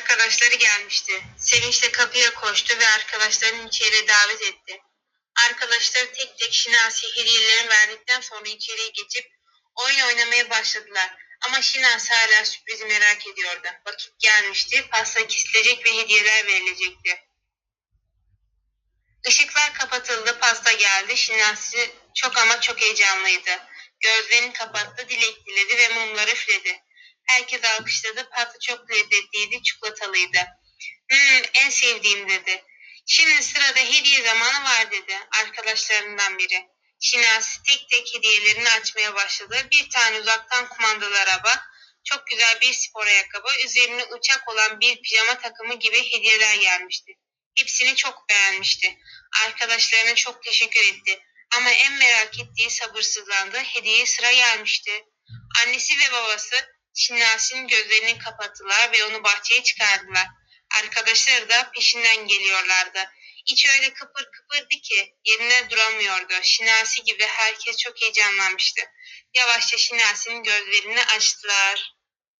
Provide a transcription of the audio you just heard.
arkadaşları gelmişti. Sevinçle kapıya koştu ve arkadaşlarını içeri davet etti. Arkadaşları tek tek Şinasi'ye hediyelerini verdikten sonra içeriye geçip oyun oynamaya başladılar. Ama Şinasi hala sürprizi merak ediyordu. Vakit gelmişti, pasta kesilecek ve hediyeler verilecekti. Işıklar kapatıldı, pasta geldi. Şinasi çok ama çok heyecanlıydı. Gözlerini kapattı, dilek diledi ve mumları üfledi. Herkes alkışladı, pasta çok lezzetliydi, çikolatalıydı. En sevdiğim dedi. Şimdi sırada hediye zamanı var dedi arkadaşlarından biri. Şinasi tek tek hediyelerini açmaya başladı. Bir tane uzaktan kumandalı araba, çok güzel bir spor ayakkabı, üzerine uçak olan bir pijama takımı gibi hediyeler gelmişti. Hepsini çok beğenmişti. Arkadaşlarına çok teşekkür etti. Ama en merak ettiği sabırsızlandı. Hediyeye sıra gelmişti. Annesi ve babası Şinasi'nin gözlerini kapattılar ve onu bahçeye çıkardılar. Arkadaşları da peşinden geliyorlardı. İçi öyle kıpır kıpırdı ki yerine duramıyordu. Şinasi gibi herkes çok heyecanlanmıştı. Yavaşça Şinasi'nin gözlerini açtılar.